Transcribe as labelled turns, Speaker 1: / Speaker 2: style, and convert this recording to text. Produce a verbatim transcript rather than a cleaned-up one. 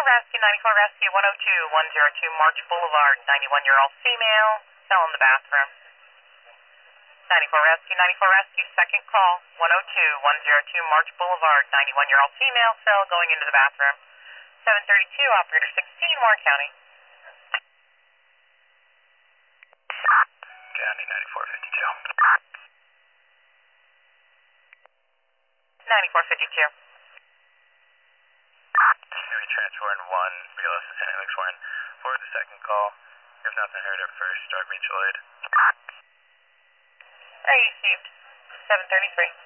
Speaker 1: Rescue, ninety-four Rescue, one oh two, one oh two March Boulevard, ninety-one-year-old female, fell in the bathroom. ninety-four Rescue, ninety-four Rescue, second call, one oh two, one oh two March Boulevard, ninety-one-year-old female, fell going into the bathroom. seven thirty-two, operator sixteen, Warren County.
Speaker 2: County ninety-four fifty-two.
Speaker 1: ninety-four fifty-two.
Speaker 2: Maybe transfer in one, P L S Lieutenant Alex Warren. Forward the second call. If nothing heard at first, start mutual aid.
Speaker 1: Received. seven thirty-three.